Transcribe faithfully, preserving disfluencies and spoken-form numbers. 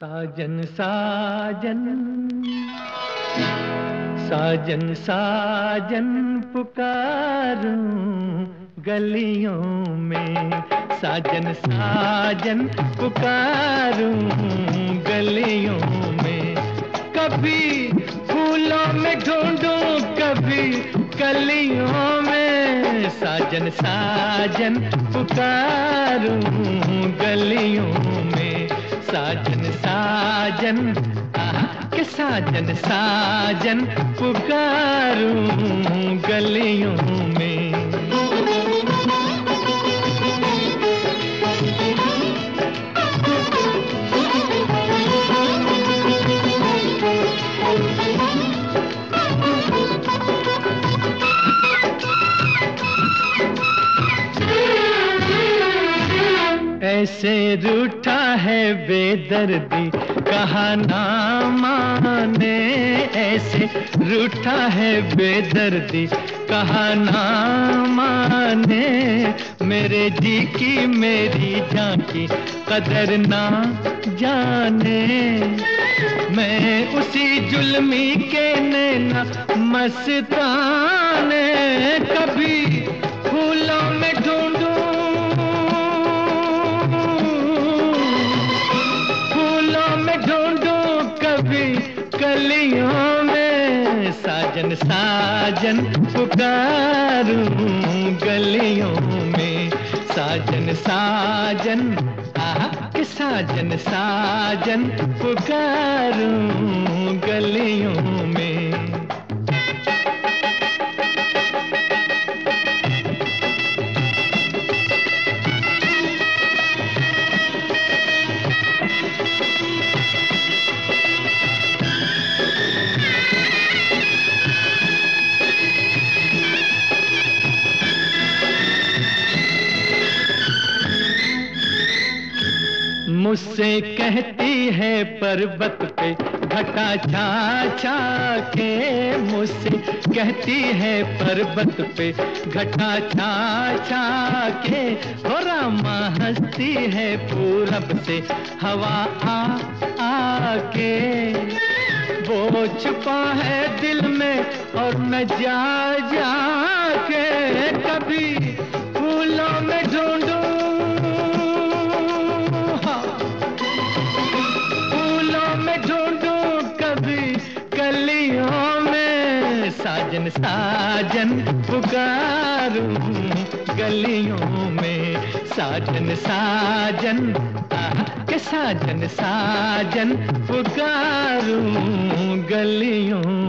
साजन साजन साजन साजन पुकारूं गलियों में। साजन साजन पुकारूं गलियों में। कभी फूलों में ढूंढूं कभी कलियों में। साजन साजन पुकारूं गलियों में। साजन साजन आहा के साजन साजन पुकारूं गलियों में। ऐसे रूठा है बेदर्दी कहा ना माने। ऐसे रूठा है बेदर्दी कहा ना माने। मेरे जी की मेरी जान की कदर ना जाने। मैं उसी जुल्मी के नैना मस्ताने। कभी फूलों में ढूंढूं कभी कलियों में। साजन साजन पुकारूं गलियों में। साजन साजन आहा के साजन साजन पुकारूं गलियों में। मुझसे कहती है पर्वत पे घटा छा छा के। मुझसे कहती है पर्वत पे घटा छा छा के। हो रामा हंसती है पूरब से हवा आ आ के। वो छुपा है दिल में और न जा जा के। कभी फूलों में ढूंढूं कलियों में। साजन साजन पुकारूं गलियों में। साजन साजन आहा के साजन साजन पुकारूं गलियों